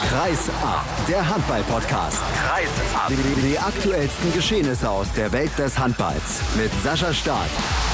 Kreis ab, der Handball-Podcast. Kreis ab. Die aktuellsten Geschehnisse aus der Welt des Handballs mit Sascha Staat.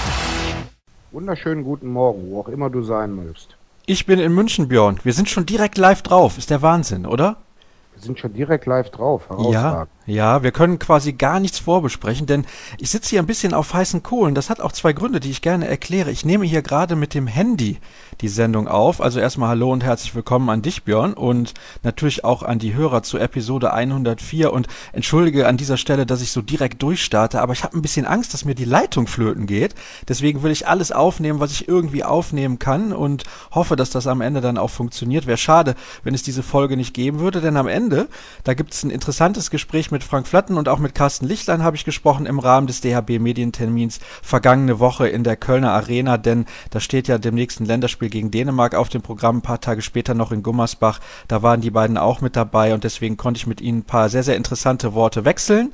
Wunderschönen guten Morgen, wo auch immer du sein mögst. Ich bin in München, Björn. Wir sind schon direkt live drauf. Ist der Wahnsinn, oder? Wir sind schon direkt live drauf. Herausragend. Ja, wir können quasi gar nichts vorbesprechen, denn ich sitze hier ein bisschen auf heißen Kohlen. Das hat auch zwei Gründe, die ich gerne erkläre. Ich nehme hier gerade mit dem Handy die Sendung auf. Also erstmal hallo und herzlich willkommen an dich, Björn, und natürlich auch an die Hörer zu Episode 104. Und entschuldige an dieser Stelle, dass ich so direkt durchstarte, aber ich habe ein bisschen Angst, dass mir die Leitung flöten geht. Deswegen will ich alles aufnehmen, was ich irgendwie aufnehmen kann, und hoffe, dass das am Ende dann auch funktioniert. Wäre schade, wenn es diese Folge nicht geben würde, denn am Ende, da gibt es ein interessantes Gespräch mit Frank Flatten und auch mit Carsten Lichtlein habe ich gesprochen im Rahmen des DHB-Medientermins vergangene Woche in der Kölner Arena, denn da steht ja dem nächsten Länderspiel gegen Dänemark auf dem Programm, ein paar Tage später noch in Gummersbach. Da waren die beiden auch mit dabei und deswegen konnte ich mit ihnen ein paar sehr, sehr interessante Worte wechseln.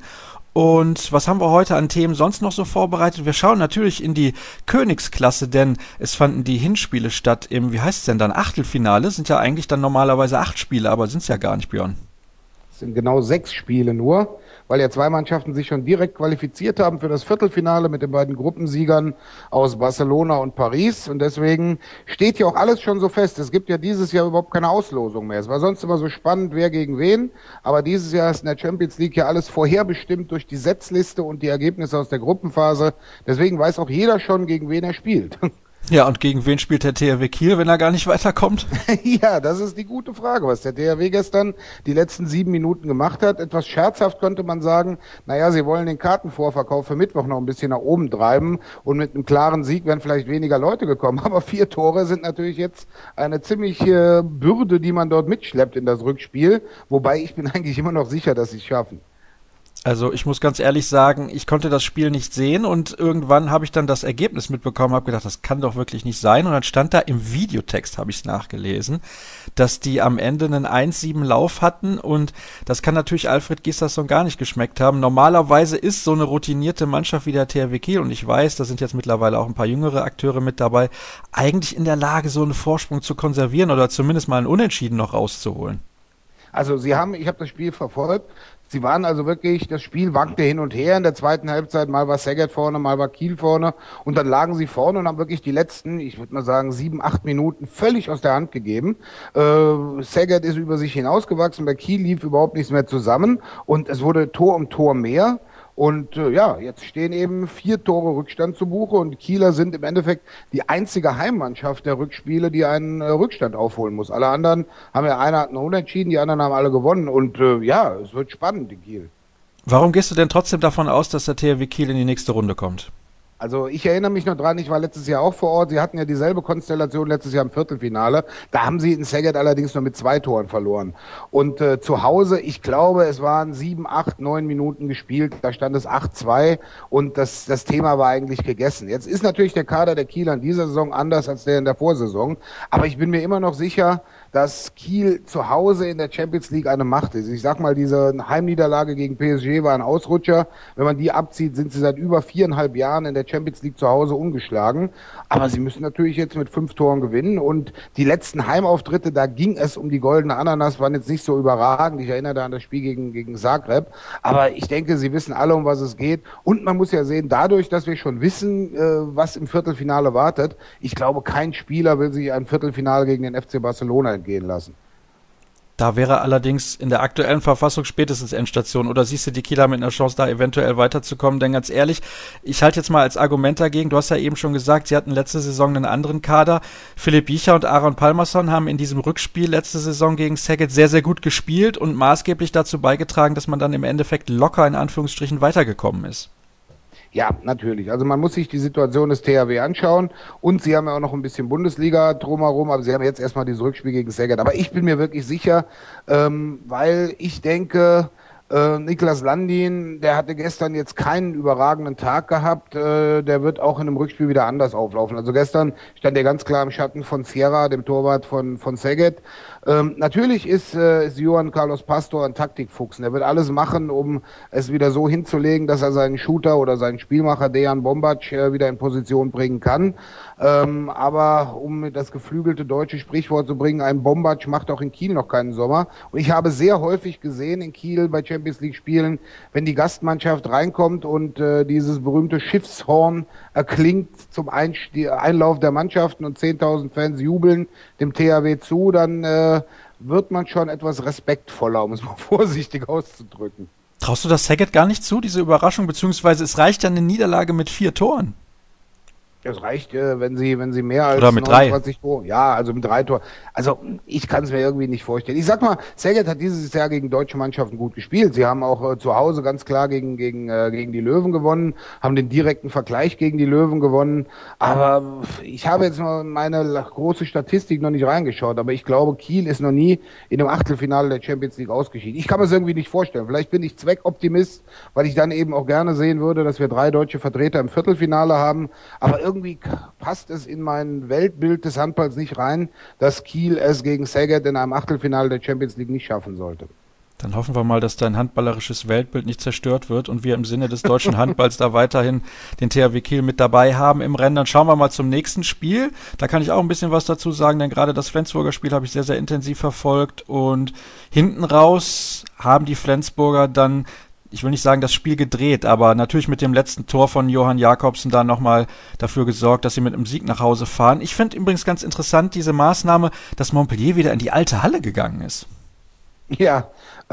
Und was haben wir heute an Themen sonst noch so vorbereitet? Wir schauen natürlich in die Königsklasse, denn es fanden die Hinspiele statt im, wie heißt es denn dann, Achtelfinale. Sind ja eigentlich dann normalerweise 8 Spiele, aber sind es ja gar nicht, Björn. Es sind genau 6 Spiele nur, weil ja 2 Mannschaften sich schon direkt qualifiziert haben für das Viertelfinale mit den beiden Gruppensiegern aus Barcelona und Paris. Und deswegen steht ja auch alles schon so fest. Es gibt ja dieses Jahr überhaupt keine Auslosung mehr. Es war sonst immer so spannend, wer gegen wen. Aber dieses Jahr ist in der Champions League ja alles vorherbestimmt durch die Setzliste und die Ergebnisse aus der Gruppenphase. Deswegen weiß auch jeder schon, gegen wen er spielt. Ja, und gegen wen spielt der THW Kiel, wenn er gar nicht weiterkommt? Ja, das ist die gute Frage, was der THW gestern die letzten 7 Minuten gemacht hat. Etwas scherzhaft könnte man sagen, naja, sie wollen den Kartenvorverkauf für Mittwoch noch ein bisschen nach oben treiben und mit einem klaren Sieg wären vielleicht weniger Leute gekommen. Aber 4 Tore sind natürlich jetzt eine ziemliche Bürde, die man dort mitschleppt in das Rückspiel. Wobei ich bin eigentlich immer noch sicher, dass sie es schaffen. Also ich muss ganz ehrlich sagen, ich konnte das Spiel nicht sehen und irgendwann habe ich dann das Ergebnis mitbekommen, habe gedacht, das kann doch wirklich nicht sein, und dann stand da im Videotext, habe ich es nachgelesen, dass die am Ende einen 1-7 Lauf hatten, und das kann natürlich Alfred Gislason gar nicht geschmeckt haben. Normalerweise ist so eine routinierte Mannschaft wie der THW Kiel, und ich weiß, da sind jetzt mittlerweile auch ein paar jüngere Akteure mit dabei, eigentlich in der Lage, so einen Vorsprung zu konservieren oder zumindest mal einen Unentschieden noch rauszuholen. Also ich habe das Spiel verfolgt. Sie waren also wirklich, das Spiel wankte hin und her in der zweiten Halbzeit. Mal war Szeged vorne, mal war Kiel vorne. Und dann lagen sie vorne und haben wirklich die letzten, ich würde mal sagen, 7, 8 Minuten völlig aus der Hand gegeben. Szeged ist über sich hinausgewachsen. Bei Kiel lief überhaupt nichts mehr zusammen. Und es wurde Tor um Tor mehr. Und jetzt stehen eben 4 Tore Rückstand zu Buche, und die Kieler sind im Endeffekt die einzige Heimmannschaft der Rückspiele, die einen Rückstand aufholen muss. Alle anderen haben ja, einer hat einen Unentschieden, die anderen haben alle gewonnen, und es wird spannend in Kiel. Warum gehst du denn trotzdem davon aus, dass der THW Kiel in die nächste Runde kommt? Also ich erinnere mich noch dran, ich war letztes Jahr auch vor Ort. Sie hatten ja dieselbe Konstellation letztes Jahr im Viertelfinale. Da haben sie in Szeged allerdings nur mit 2 Toren verloren. Und zu Hause, ich glaube, es waren 7, 8, 9 Minuten gespielt. Da stand es 8-2 und das Thema war eigentlich gegessen. Jetzt ist natürlich der Kader der Kieler in dieser Saison anders als der in der Vorsaison. Aber ich bin mir immer noch sicher, dass Kiel zu Hause in der Champions League eine Macht ist. Ich sag mal, diese Heimniederlage gegen PSG war ein Ausrutscher. Wenn man die abzieht, sind sie seit über 4,5 Jahren in der Champions League zu Hause ungeschlagen. Aber sie müssen natürlich jetzt mit 5 Toren gewinnen. Und die letzten Heimauftritte, da ging es um die goldene Ananas, waren jetzt nicht so überragend. Ich erinnere da an das Spiel gegen Zagreb. Aber ich denke, sie wissen alle, um was es geht. Und man muss ja sehen, dadurch, dass wir schon wissen, was im Viertelfinale wartet, ich glaube, kein Spieler will sich ein Viertelfinale gegen den FC Barcelona entgehen lassen. Da wäre allerdings in der aktuellen Verfassung spätestens Endstation. Oder siehst du die Kieler mit einer Chance, da eventuell weiterzukommen? Denn ganz ehrlich, ich halte jetzt mal als Argument dagegen, du hast ja eben schon gesagt, sie hatten letzte Saison einen anderen Kader. Philipp Biecher und Aaron Palmerson haben in diesem Rückspiel letzte Saison gegen Szeged sehr, sehr gut gespielt und maßgeblich dazu beigetragen, dass man dann im Endeffekt locker in Anführungsstrichen weitergekommen ist. Ja, natürlich. Also man muss sich die Situation des THW anschauen, und sie haben ja auch noch ein bisschen Bundesliga drumherum, aber sie haben jetzt erstmal dieses Rückspiel gegen Szeged. Aber ich bin mir wirklich sicher, weil ich denke, Niklas Landin, der hatte gestern jetzt keinen überragenden Tag gehabt. Der wird auch in einem Rückspiel wieder anders auflaufen. Also gestern stand er ganz klar im Schatten von Sierra, dem Torwart von Szeged. Natürlich ist Johan Carlos Pastor ein Taktikfuchs. Er wird alles machen, um es wieder so hinzulegen, dass er seinen Shooter oder seinen Spielmacher Dejan Bombac wieder in Position bringen kann. Aber um das geflügelte deutsche Sprichwort zu bringen, ein Bombac macht auch in Kiel noch keinen Sommer. Und ich habe sehr häufig gesehen in Kiel bei Champions League Spielen, wenn die Gastmannschaft reinkommt und dieses berühmte Schiffshorn erklingt zum Einlauf der Mannschaften und 10.000 Fans jubeln dem THW zu, dann wird man schon etwas respektvoller, um es mal vorsichtig auszudrücken. Traust du das Szeged gar nicht zu, diese Überraschung, beziehungsweise es reicht ja eine Niederlage mit 4 Toren? Es reicht, wenn sie mehr als oder mit 29 Tore. Ja, also mit 3 Toren. Also ich kann es mir irgendwie nicht vorstellen. Ich sag mal, Szeged hat dieses Jahr gegen deutsche Mannschaften gut gespielt. Sie haben auch zu Hause ganz klar gegen die Löwen gewonnen, haben den direkten Vergleich gegen die Löwen gewonnen. Aber ich habe jetzt noch meine große Statistik noch nicht reingeschaut, aber ich glaube, Kiel ist noch nie in einem Achtelfinale der Champions League ausgeschieden. Ich kann mir das irgendwie nicht vorstellen. Vielleicht bin ich Zweckoptimist, weil ich dann eben auch gerne sehen würde, dass wir 3 deutsche Vertreter im Viertelfinale haben. Aber irgendwie passt es in mein Weltbild des Handballs nicht rein, dass Kiel es gegen Szeged in einem Achtelfinale der Champions League nicht schaffen sollte. Dann hoffen wir mal, dass dein handballerisches Weltbild nicht zerstört wird und wir im Sinne des deutschen Handballs da weiterhin den THW Kiel mit dabei haben im Rennen. Dann schauen wir mal zum nächsten Spiel. Da kann ich auch ein bisschen was dazu sagen, denn gerade das Flensburger Spiel habe ich sehr, sehr intensiv verfolgt und hinten raus haben die Flensburger dann, ich will nicht sagen, das Spiel gedreht, aber natürlich mit dem letzten Tor von Johann Jakobsen da nochmal dafür gesorgt, dass sie mit einem Sieg nach Hause fahren. Ich finde übrigens ganz interessant diese Maßnahme, dass Montpellier wieder in die alte Halle gegangen ist. Ja,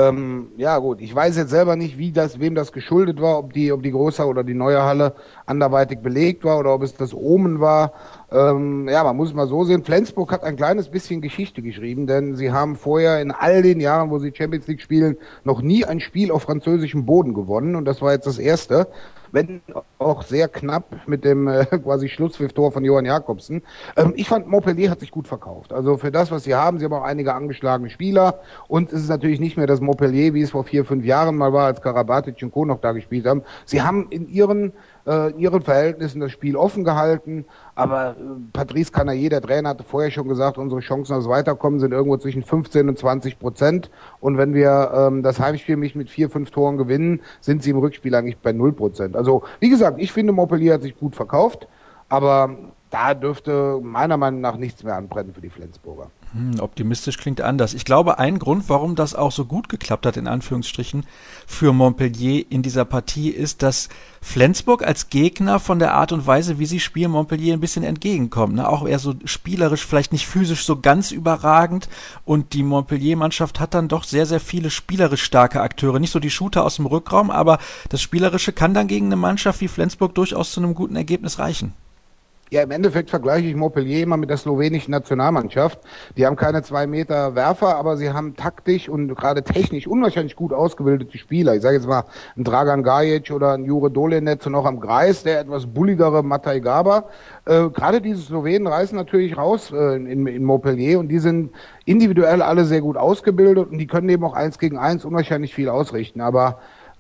ja gut, ich weiß jetzt selber nicht, wem das geschuldet war, ob die große oder die neue Halle anderweitig belegt war oder ob es das Omen war. Ja, man muss es mal so sehen. Flensburg hat ein kleines bisschen Geschichte geschrieben, denn sie haben vorher in all den Jahren, wo sie Champions League spielen, noch nie ein Spiel auf französischem Boden gewonnen und das war jetzt das erste. Wenn auch sehr knapp mit dem quasi Schlusspfiff-Tor von Johann Jakobsen. Ich fand, Montpellier hat sich gut verkauft. Also für das, was sie haben auch einige angeschlagene Spieler und es ist natürlich nicht mehr das Montpellier, wie es vor 4-5 Jahren mal war, als Karabatic und Co. noch da gespielt haben. Sie haben in ihren Verhältnissen das Spiel offen gehalten, aber Patrice Canaillé, der Trainer, hatte vorher schon gesagt, unsere Chancen aufs Weiterkommen sind irgendwo zwischen 15% und 20%. Und wenn wir das Heimspiel nicht mit 4-5 Toren gewinnen, sind sie im Rückspiel eigentlich bei 0%. Also, wie gesagt, ich finde, Montpellier hat sich gut verkauft, aber da dürfte meiner Meinung nach nichts mehr anbrennen für die Flensburger. Optimistisch klingt anders. Ich glaube, ein Grund, warum das auch so gut geklappt hat, in Anführungsstrichen, für Montpellier in dieser Partie ist, dass Flensburg als Gegner von der Art und Weise, wie sie spielen, Montpellier ein bisschen entgegenkommt. Ne? Auch eher so spielerisch, vielleicht nicht physisch so ganz überragend. Und die Montpellier-Mannschaft hat dann doch sehr, sehr viele spielerisch starke Akteure. Nicht so die Shooter aus dem Rückraum, aber das Spielerische kann dann gegen eine Mannschaft wie Flensburg durchaus zu einem guten Ergebnis reichen. Ja, im Endeffekt vergleiche ich Montpellier immer mit der slowenischen Nationalmannschaft. Die haben keine 2 Meter Werfer, aber sie haben taktisch und gerade technisch unwahrscheinlich gut ausgebildete Spieler. Ich sage jetzt mal ein Dragan Gajic oder ein Jure Dolenec und auch am Kreis, der etwas bulligere Mataj Gaba. Gerade diese Slowenen reißen natürlich raus in Montpellier und die sind individuell alle sehr gut ausgebildet und die können eben auch 1 gegen 1 unwahrscheinlich viel ausrichten. Aber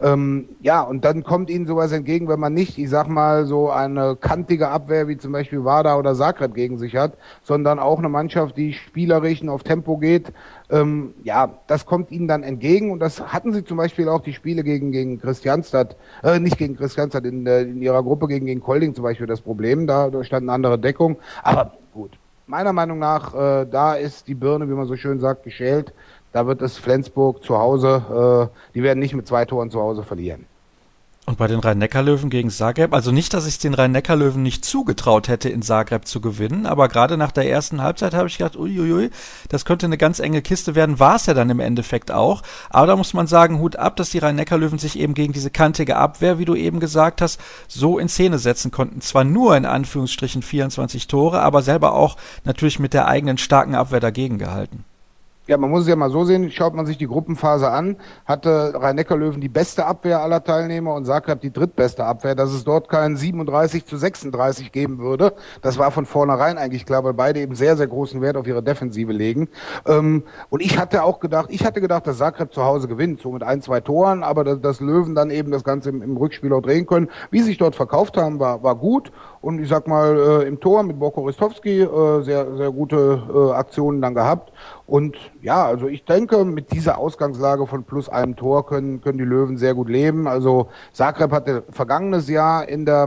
ja, und dann kommt ihnen sowas entgegen, wenn man nicht, ich sag mal, so eine kantige Abwehr wie zum Beispiel Vardar oder Zagreb gegen sich hat, sondern auch eine Mannschaft, die spielerisch auf Tempo geht. Ja, das kommt ihnen dann entgegen und das hatten sie zum Beispiel auch die Spiele gegen Kristianstad, nicht gegen Kristianstad, in ihrer Gruppe gegen Kolding zum Beispiel das Problem, da stand eine andere Deckung, aber gut. Meiner Meinung nach, da ist die Birne, wie man so schön sagt, geschält. Da wird es Flensburg zu Hause, die werden nicht mit 2 Toren zu Hause verlieren. Und bei den Rhein-Neckar-Löwen gegen Zagreb, also nicht, dass ich es den Rhein-Neckar-Löwen nicht zugetraut hätte, in Zagreb zu gewinnen, aber gerade nach der ersten Halbzeit habe ich gedacht, uiuiui, das könnte eine ganz enge Kiste werden, war es ja dann im Endeffekt auch. Aber da muss man sagen, Hut ab, dass die Rhein-Neckar-Löwen sich eben gegen diese kantige Abwehr, wie du eben gesagt hast, so in Szene setzen konnten. Zwar nur in Anführungsstrichen 24 Tore, aber selber auch natürlich mit der eigenen starken Abwehr dagegen gehalten. Ja, man muss es ja mal so sehen, schaut man sich die Gruppenphase an, hatte Rhein-Neckar-Löwen die beste Abwehr aller Teilnehmer und Zagreb die drittbeste Abwehr, dass es dort keinen 37-36 geben würde. Das war von vornherein eigentlich klar, weil beide eben sehr, sehr großen Wert auf ihre Defensive legen. Und ich hatte gedacht, dass Zagreb zu Hause gewinnt, so mit 1-2 Toren, aber dass Löwen dann eben das Ganze im Rückspiel auch drehen können. Wie sie sich dort verkauft haben, war gut. Und ich sag mal, im Tor mit Borko Ristovski sehr, sehr gute Aktionen dann gehabt. Und ja, also ich denke, mit dieser Ausgangslage von plus einem Tor können die Löwen sehr gut leben. Also Zagreb hatte vergangenes Jahr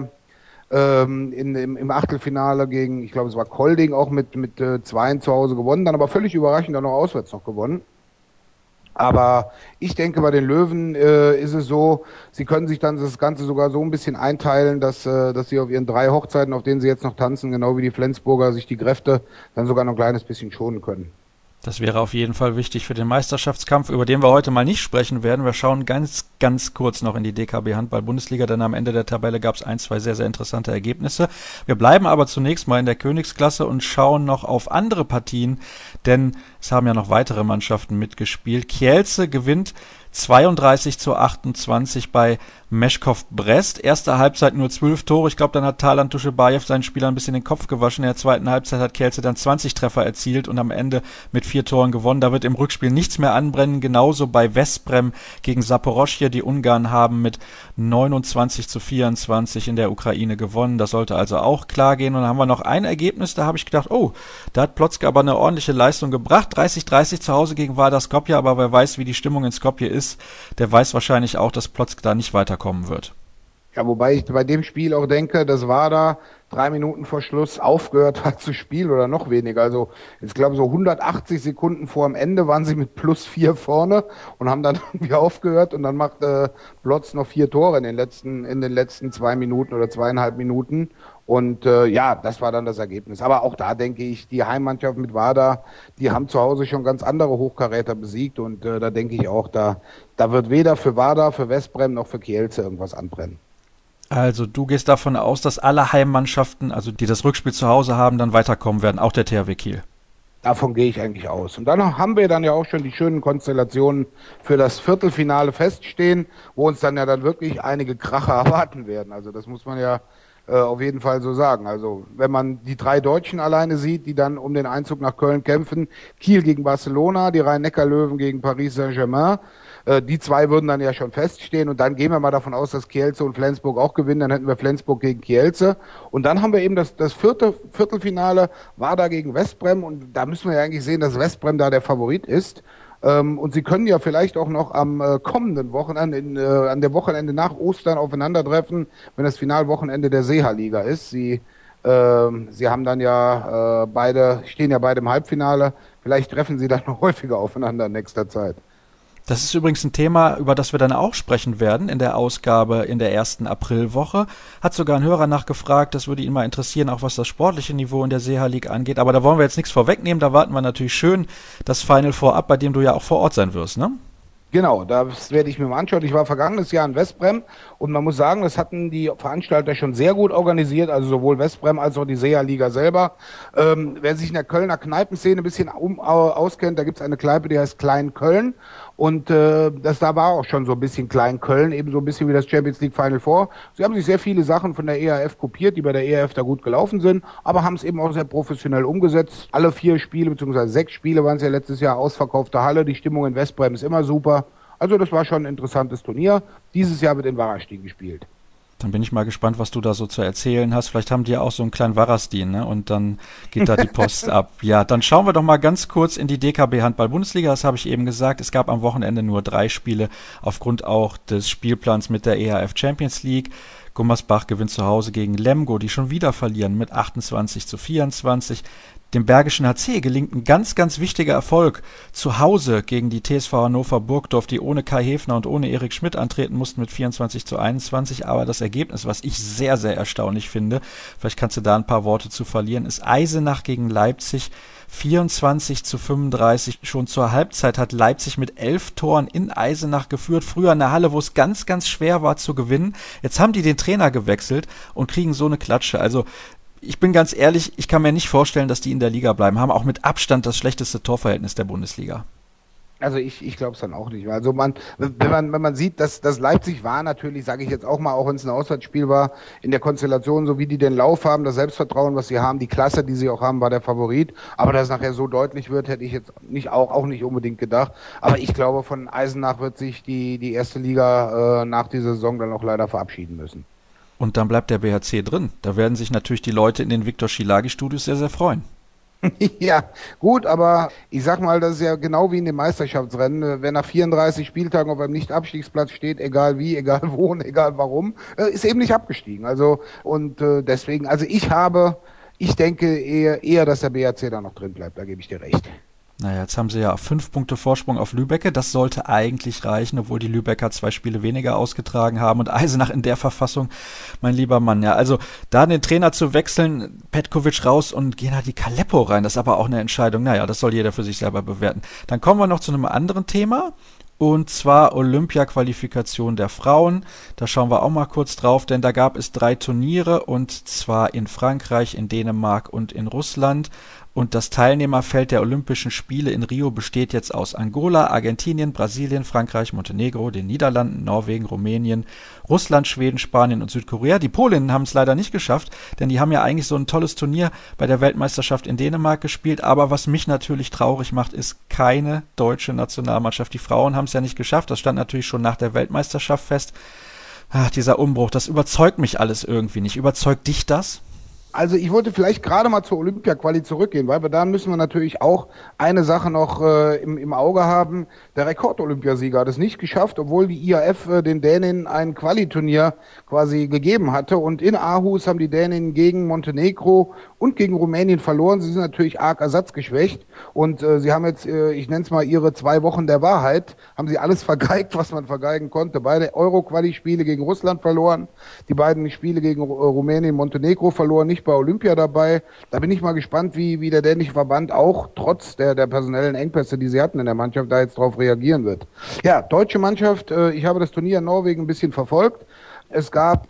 im Achtelfinale gegen, ich glaube es war Kolding, auch mit 2 zu Hause gewonnen, dann aber völlig überraschend dann noch auswärts noch gewonnen. Aber ich denke, bei den Löwen ist es so, sie können sich dann das Ganze sogar so ein bisschen einteilen, dass sie auf ihren 3 Hochzeiten, auf denen sie jetzt noch tanzen, genau wie die Flensburger, sich die Kräfte dann sogar noch ein kleines bisschen schonen können. Das wäre auf jeden Fall wichtig für den Meisterschaftskampf, über den wir heute mal nicht sprechen werden. Wir schauen ganz, ganz kurz noch in die DKB Handball-Bundesliga, denn am Ende der Tabelle gab es 1, 2 sehr, sehr interessante Ergebnisse. Wir bleiben aber zunächst mal in der Königsklasse und schauen noch auf andere Partien, denn es haben ja noch weitere Mannschaften mitgespielt. Kielce gewinnt 32-28 bei Meshkov Brest. Erste Halbzeit nur 12 Tore. Ich glaube, dann hat Talant Duschebaev seinen Spielern ein bisschen den Kopf gewaschen. In der zweiten Halbzeit hat Kielce dann 20 Treffer erzielt und am Ende mit 4 Toren gewonnen. Da wird im Rückspiel nichts mehr anbrennen. Genauso bei Veszprem gegen Saporoschje. Die Ungarn haben mit 29-24 in der Ukraine gewonnen. Das sollte also auch klar gehen. Und dann haben wir noch ein Ergebnis. Da habe ich gedacht, oh, da hat Plotzk aber eine ordentliche Leistung gebracht. 30-30 zu Hause gegen Vardar Skopje. Aber wer weiß, wie die Stimmung in Skopje ist, der weiß wahrscheinlich auch, dass Plotzk da nicht weiterkommen wird. Ja, wobei ich bei dem Spiel auch denke, das war da 3 Minuten vor Schluss aufgehört hat zu spielen oder noch weniger. Also ich glaube so 180 Sekunden vor dem Ende waren sie mit +4 vorne und haben dann irgendwie aufgehört und dann macht Plotz noch 4 Tore in den letzten 2 Minuten oder 2,5 Minuten. Und ja, das war dann das Ergebnis. Aber auch da denke ich, die Heimmannschaft mit Vardar, die haben zu Hause schon ganz andere Hochkaräter besiegt und da denke ich auch, da wird weder für Vardar, für Veszprem noch für Kielce irgendwas anbrennen. Also du gehst davon aus, dass alle Heimmannschaften, also die das Rückspiel zu Hause haben, dann weiterkommen werden, auch der THW Kiel. Davon gehe ich eigentlich aus. Und dann haben wir dann ja auch schon die schönen Konstellationen für das Viertelfinale feststehen, wo uns dann ja dann wirklich einige Kracher erwarten werden. Also das muss man ja auf jeden Fall so sagen. Also wenn man die 3 Deutschen alleine sieht, die dann um den Einzug nach Köln kämpfen, Kiel gegen Barcelona, die Rhein-Neckar-Löwen gegen Paris Saint-Germain, die 2 würden dann ja schon feststehen und dann gehen wir mal davon aus, dass Kielce und Flensburg auch gewinnen, dann hätten wir Flensburg gegen Kielce und dann haben wir eben das Viertelfinale Vardar gegen Veszprem und da müssen wir ja eigentlich sehen, dass Veszprem da der Favorit ist. Und sie können ja vielleicht auch noch am kommenden Wochenende, an der Wochenende nach Ostern aufeinandertreffen, wenn das Finalwochenende der Seeha-Liga ist. Sie haben dann ja stehen ja beide im Halbfinale. Vielleicht treffen sie dann noch häufiger aufeinander in nächster Zeit. Das ist übrigens ein Thema, über das wir dann auch sprechen werden in der Ausgabe in der ersten Aprilwoche. Hat sogar ein Hörer nachgefragt, das würde ihn mal interessieren, auch was das sportliche Niveau in der Seeha League angeht. Aber da wollen wir jetzt nichts vorwegnehmen, da warten wir natürlich schön das Final Four ab, bei dem du ja auch vor Ort sein wirst, ne? Genau, das werde ich mir mal anschauen. Ich war vergangenes Jahr in Veszprem und man muss sagen, das hatten die Veranstalter schon sehr gut organisiert, also sowohl Veszprem als auch die Seeha-Liga selber. Wer sich in der Kölner Kneipenszene ein bisschen auskennt, da gibt es eine Kneipe, die heißt Klein Köln und da war auch schon so ein bisschen Klein Köln, eben so ein bisschen wie das Champions League Final Four. Sie haben sich sehr viele Sachen von der EHF kopiert, die bei der EHF da gut gelaufen sind, aber haben es eben auch sehr professionell umgesetzt. Alle 4 Spiele, beziehungsweise 6 Spiele waren es ja letztes Jahr, ausverkaufte Halle, die Stimmung in Veszprem ist immer super. Also das war schon ein interessantes Turnier. Dieses Jahr wird in Varaždin gespielt. Dann bin ich mal gespannt, was du da so zu erzählen hast. Vielleicht haben die ja auch so einen kleinen Varaždin, ne? Und dann geht da die Post ab. Ja, dann schauen wir doch mal ganz kurz in die DKB Handball-Bundesliga. Das habe ich eben gesagt. Es gab am Wochenende nur 3 Spiele aufgrund auch des Spielplans mit der EHF Champions League. Gummersbach gewinnt zu Hause gegen Lemgo, die schon wieder verlieren mit 28-24. Dem Bergischen HC gelingt ein ganz, ganz wichtiger Erfolg zu Hause gegen die TSV Hannover Burgdorf, die ohne Kai Häfner und ohne Erik Schmidt antreten mussten mit 24-21. Aber das Ergebnis, was ich sehr, sehr erstaunlich finde, vielleicht kannst du da ein paar Worte zu verlieren, ist Eisenach gegen Leipzig 24-35. Schon zur Halbzeit hat Leipzig mit 11 Toren in Eisenach geführt. Früher in der Halle, wo es ganz, ganz schwer war zu gewinnen. Jetzt haben die den Trainer gewechselt und kriegen so eine Klatsche. Also ich bin ganz ehrlich, ich kann mir nicht vorstellen, dass die in der Liga bleiben. Haben auch mit Abstand das schlechteste Torverhältnis der Bundesliga. Also ich glaube es dann auch nicht. Also wenn man sieht, dass Leipzig war natürlich, sage ich jetzt auch mal, auch wenn es ein Auswärtsspiel war, in der Konstellation, so wie die den Lauf haben, das Selbstvertrauen, was sie haben, die Klasse, die sie auch haben, war der Favorit. Aber dass es nachher so deutlich wird, hätte ich jetzt auch nicht unbedingt gedacht. Aber ich glaube, von Eisenach wird sich die erste Liga nach dieser Saison dann auch leider verabschieden müssen. Und dann bleibt der BHC drin. Da werden sich natürlich die Leute in den Viktor Schielagi-Studios sehr, sehr freuen. Ja, gut, aber ich sag mal, das ist ja genau wie in dem Meisterschaftsrennen. Wer nach 34 Spieltagen auf einem Nicht-Abstiegsplatz steht, egal wie, egal wo und egal warum, ist eben nicht abgestiegen. Also, und deswegen, also ich denke eher, dass der BHC da noch drin bleibt, da gebe ich dir recht. Naja, jetzt haben sie ja 5 Punkte Vorsprung auf Lübbecke. Das sollte eigentlich reichen, obwohl die Lübecker 2 Spiele weniger ausgetragen haben. Und Eisenach in der Verfassung, mein lieber Mann. Ja, also da den Trainer zu wechseln, Petkovic raus und Gennady Kaleppo rein, das ist aber auch eine Entscheidung. Naja, das soll jeder für sich selber bewerten. Dann kommen wir noch zu einem anderen Thema. Und zwar Olympia-Qualifikation der Frauen. Da schauen wir auch mal kurz drauf, denn da gab es 3 Turniere und zwar in Frankreich, in Dänemark und in Russland. Und das Teilnehmerfeld der Olympischen Spiele in Rio besteht jetzt aus Angola, Argentinien, Brasilien, Frankreich, Montenegro, den Niederlanden, Norwegen, Rumänien, Russland, Schweden, Spanien und Südkorea. Die Polinnen haben es leider nicht geschafft, denn die haben ja eigentlich so ein tolles Turnier bei der Weltmeisterschaft in Dänemark gespielt. Aber was mich natürlich traurig macht, ist keine deutsche Nationalmannschaft. Die Frauen haben es ja nicht geschafft. Das stand natürlich schon nach der Weltmeisterschaft fest. Ach, dieser Umbruch, das überzeugt mich alles irgendwie nicht. Überzeugt dich das? Also ich wollte vielleicht gerade mal zur Olympia-Quali zurückgehen, weil da müssen wir natürlich auch eine Sache noch im Auge haben. Der Rekord-Olympiasieger hat es nicht geschafft, obwohl die IAF den Dänen ein Quali-Turnier quasi gegeben hatte. Und in Aarhus haben die Dänen gegen Montenegro und gegen Rumänien verloren. Sie sind natürlich arg ersatzgeschwächt. Und sie haben jetzt, ich nenne es mal, ihre 2 Wochen der Wahrheit, haben sie alles vergeigt, was man vergeigen konnte. Beide Euro-Quali-Spiele gegen Russland verloren, die beiden Spiele gegen Rumänien, Montenegro verloren, nicht bei Olympia dabei. Da bin ich mal gespannt, wie der dänische Verband auch trotz der personellen Engpässe, die sie hatten in der Mannschaft, da jetzt drauf reagieren wird. Ja, deutsche Mannschaft, ich habe das Turnier in Norwegen ein bisschen verfolgt. Es gab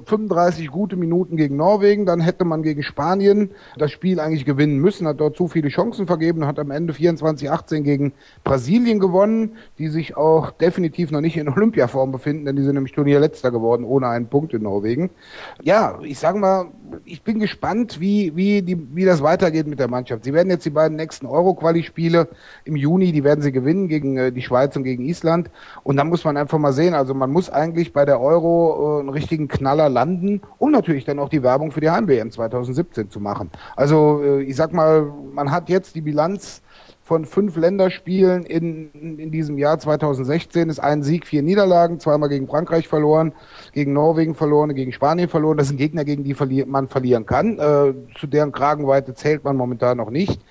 35 gute Minuten gegen Norwegen, dann hätte man gegen Spanien das Spiel eigentlich gewinnen müssen, hat dort zu viele Chancen vergeben und hat am Ende 24-18 gegen Brasilien gewonnen, die sich auch definitiv noch nicht in Olympiaform befinden, denn die sind nämlich Turnierletzter geworden, ohne einen Punkt in Norwegen. Ja, ich sage mal, ich bin gespannt, wie das weitergeht mit der Mannschaft. Sie werden jetzt die beiden nächsten Euro-Quali-Spiele im Juni, die werden sie gewinnen gegen die Schweiz und gegen Island. Und dann muss man einfach mal sehen, also man muss eigentlich bei der Euro einen richtigen Knaller landen, um natürlich dann auch die Werbung für die Heim-WM 2017 zu machen. Also ich sag mal, man hat jetzt die Bilanz von 5 Länderspielen in diesem Jahr 2016 ist ein Sieg, 4 Niederlagen, 2-mal gegen Frankreich verloren, gegen Norwegen verloren, gegen Spanien verloren. Das sind Gegner, gegen die man verlieren kann. Zu deren Kragenweite zählt man momentan noch nicht.